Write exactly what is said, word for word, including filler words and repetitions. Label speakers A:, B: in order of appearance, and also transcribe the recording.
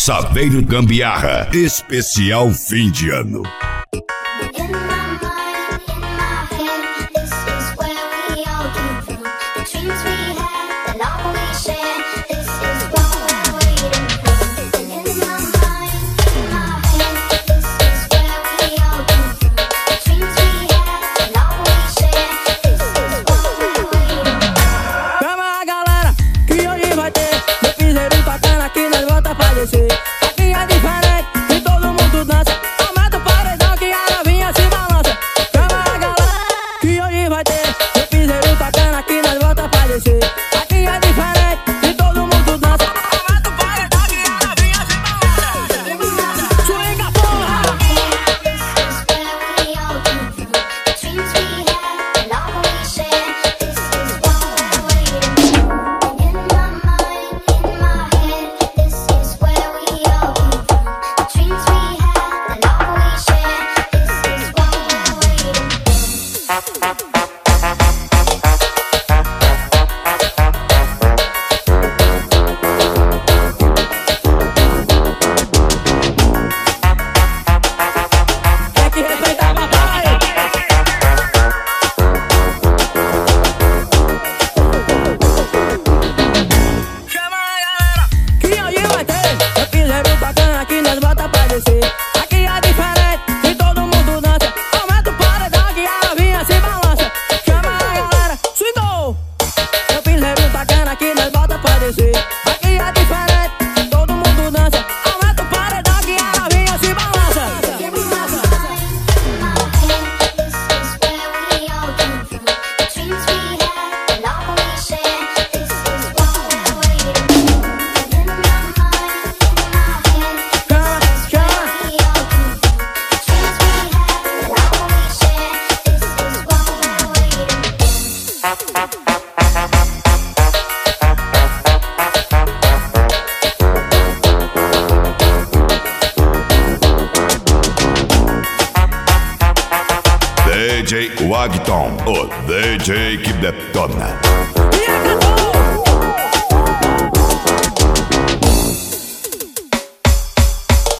A: Saveiro Gambiarra, especial fim de ano.
B: Aqui é diferente e todo mundo dança. Aumenta o paredão que a novinha se balança. Chama a galera que hoje vai ter meu piseiro tocando aqui nas voltas pra descer. Aqui é diferente e todo mundo dança. Aumenta o paredão que a novinha se balança. Swinga, porra! Aqui é diferente e todo mundo dança. Aumenta o paredão que a novinha se balança. Chama a galera, swingou. Meu piseiro tocando aqui nas voltas pra descer. Aqui é diferente e todo mundo dança. Aumenta o paredão que a novinha se balança.
A: D J Wagton, o D J que detona.
B: E acabou!